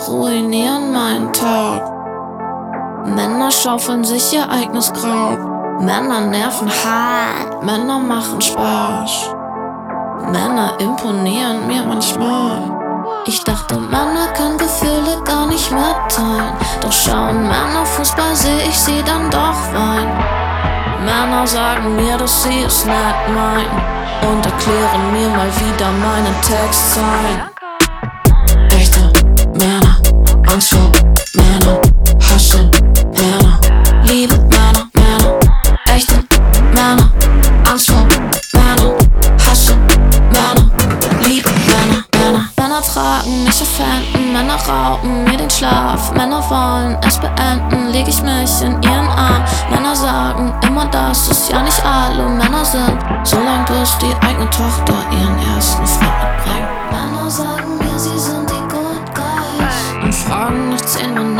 ruinieren meinen Tag. Männer schaufeln sich ihr eigenes Grab. Männer nerven hart, Männer machen Spaß. Männer imponieren mir manchmal. Ich dachte, Männer können Gefühle gar nicht mitteilen. Doch schauen Männer Fußball, seh ich sie dann doch weinen. Männer sagen mir, dass sie es nicht meinen und erklären mir mal wieder meine Textzeilen. Echte Männer, Angst vor Männer, hassen Männer, liebe Männer, Männer. Echte Männer, Angst vor Männer, hassen Männer, liebe Männer, Männer. Männer fragen mich auf Händen, Männer rauben mir den Schlaf. Männer wollen es beenden, leg ich mich in ihren Arm. Männer sagen immer, dass es ja nicht alle Männer sind, solange bis die eigene Tochter ihren ersten Freund mitbringt. Männer sagen mir, sie sind die Good Guys und fragen nach 10 Minuten